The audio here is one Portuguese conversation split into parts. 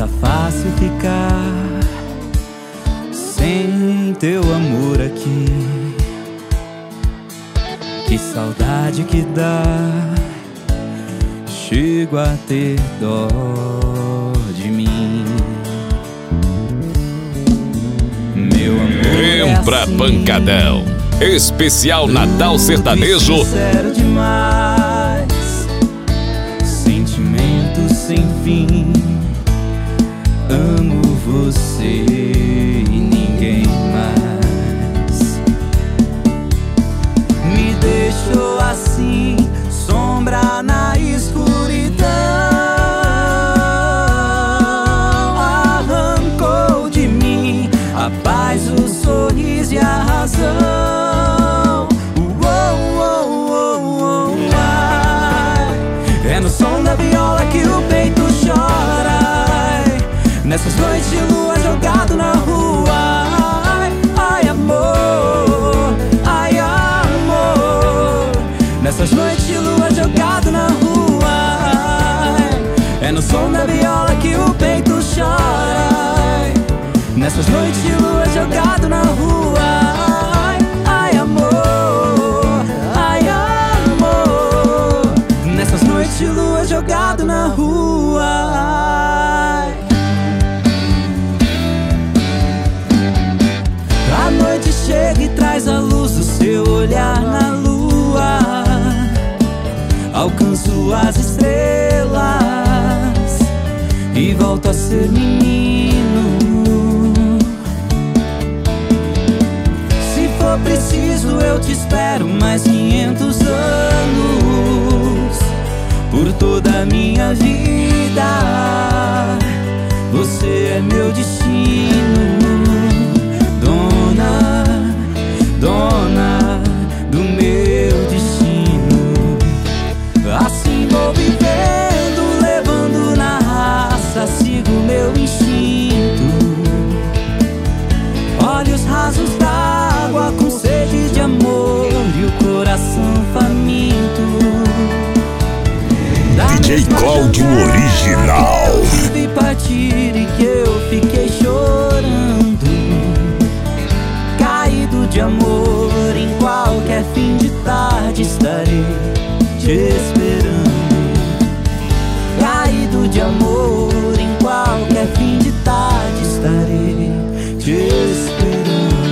tá fácil ficar sem teu amor aqui. Que saudade que dá, chego a ter dó de mim. Meu amor Vem pra assim, Pancadão, especial Natal Sertanejo. Sincero demais, sentimento sem fim. Amo você e ninguém mais. Me deixou assim, sombra na escuridão. Arrancou de mim a paz, o sorriso e a razão. É no som da viola que o peito chora. Nessas noites de lua jogado na rua. Ai, amor, ai, amor. Nessas noites de lua jogado na rua. É no som da viola que o peito chora. Nessas noites de lua jogado na rua. Ai, amor, ai, amor. Nessas noites de lua jogado na rua. A noite chega e traz a luz do seu olhar na lua. Alcanço as estrelas e volto a ser menino. Se for preciso eu te espero mais 500 anos. Por toda a minha vida você é meu destino. Dona do meu destino. Assim vou vivendo, levando na raça, sigo meu instinto. Olhos rasos d'água com sede de amor e o coração faminto. DJ Cláudio Original. Eu vi partir e que eu fiquei chorando. Caído de amor, em qualquer fim de tarde estarei te esperando. Caído de amor, em qualquer fim de tarde estarei te esperando.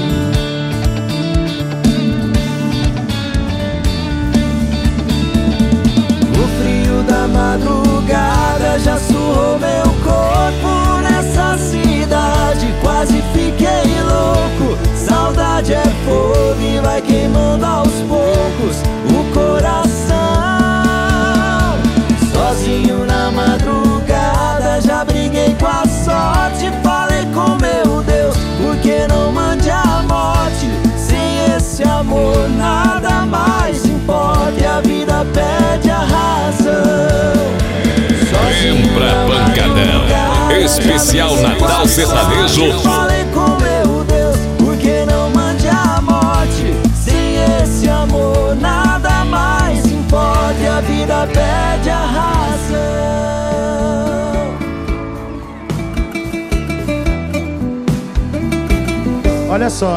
O frio da madrugada já surrou meu corpo nessa cidade. Quase fiquei louco. Saudade é fogo e vai queimando aos poucos o coração. Sozinho na madrugada já briguei com a sorte. Falei com meu Deus, por que não mande a morte? Sem esse amor nada mais importa e a vida perde a razão. Vem pra Pancadão, especial Natal Sertanejo. Falei com meu Deus, por que não mande a morte? Sem esse amor nada mais importa e a vida perde a razão. Olha só.